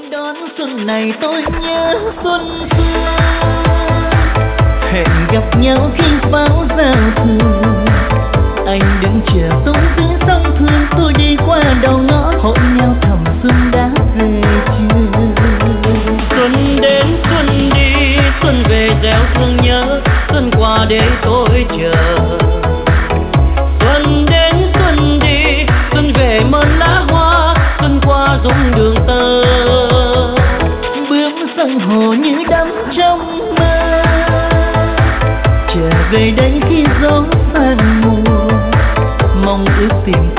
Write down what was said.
đón xuân này tôi nhớ xuân xưa, hẹn gặp nhau khi pháo giao thừa. Anh đứng chờ sông giữa sông thương, tôi đi qua đầu ngõ hỏi nhau thầm xuân đã về chưa. Xuân đến xuân đi, xuân về gieo thương nhớ, xuân qua để tôi chờ. Xuân đến xuân đi, xuân về mơn lá hoa, xuân qua rung đường tơ. Bướm sông hồ như đắm trong mơ, trở về đây khi gió sang mùa, mong ước tìm